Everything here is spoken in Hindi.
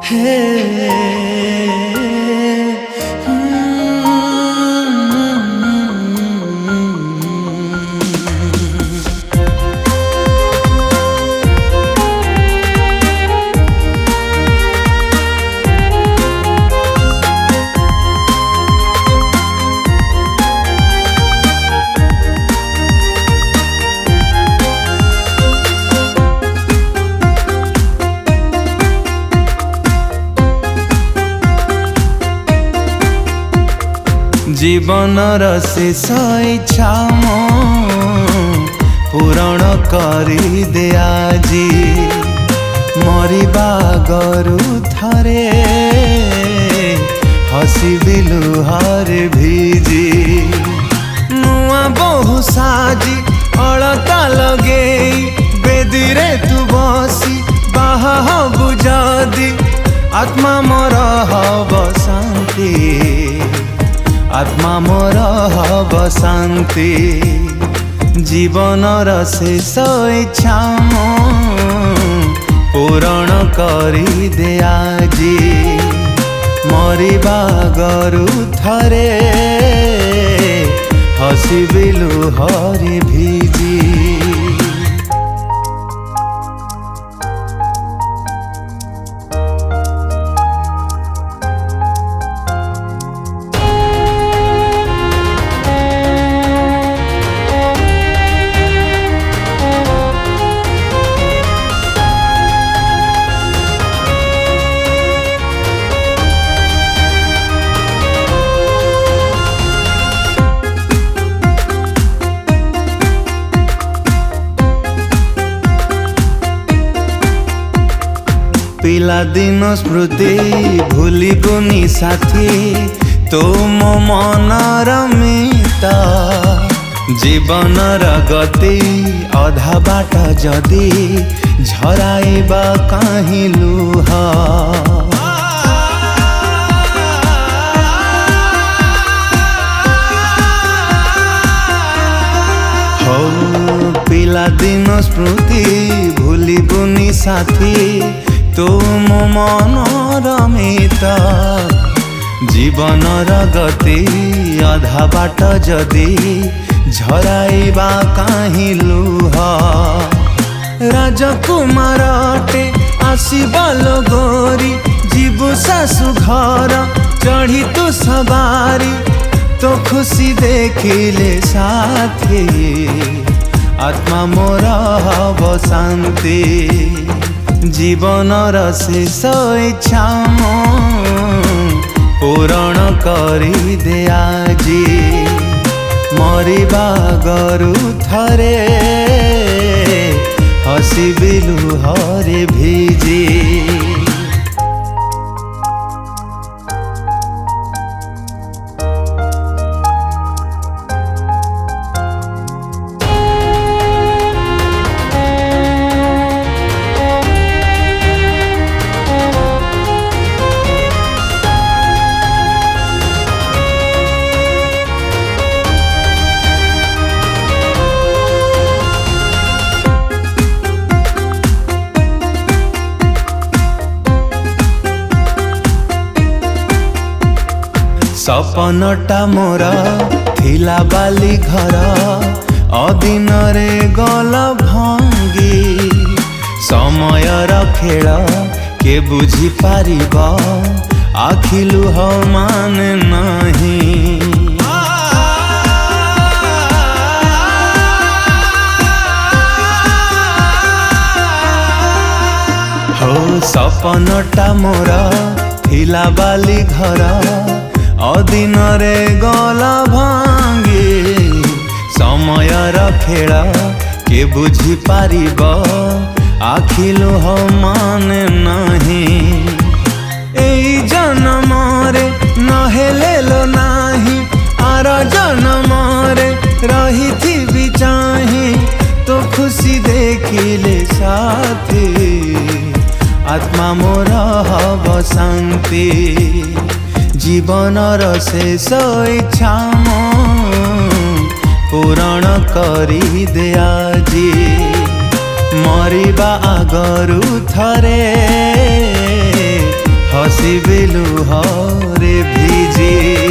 जीवनर शेष इच्छा पूरण करी दे आजी मरिबा गरु थरे हसीबी लुहर भिजी नुआ बहु साजी अलता लगे बेदीरे तू बसी बाहा हबु जदी आत्मा मोर हब शांति आत्मा मोर हब शांति जीवनर शेष इच्छा पूरण करी दे आजी मरिबा गरु थरे हसीबी लुहरी भिजी पिला दिन स्मृति भूलिबुनी साथी तो मो मनर मिता जीवनर गति अधा बाट जदि झराइबा काहीं लुह हो पिला दिन स्मृति भूलिबुनी साथी तो मो मनर मिता जीवनर गति अधा बाट जदि झराइबा काहीं लुह राजकुमारटे आसीबल गोरी जीवु सासु घर चढ़ी तू सवारी तो खुशी देखिले साथी आत्मा मोर हब शांति जीवनर शेष इच्छा पूरण करी दे आजी मरिबा गरु थरे हसीबी लुहरे भिजी सपनटा मोर थिला बाली घर अदिन रे गल भंगी समयर खेल के बुझी पारिब आखि लुह मान नहीं हो सपनटा मोर थिला बाली घर अदिन रे गल भांगी समयर खेल के बुझी पारिब आखि लुह मान नहीं एई जन्म रे नहेले लो नाही आर जन्म रे रही थी चाही तो खुशी देखिले साथी आत्मा मोर हब शांति जीवनर शेष इच्छा पूरण करी दे आजी मरिबा आगरु थरे ଯିବି ଲୁହରେ ଭିଜି।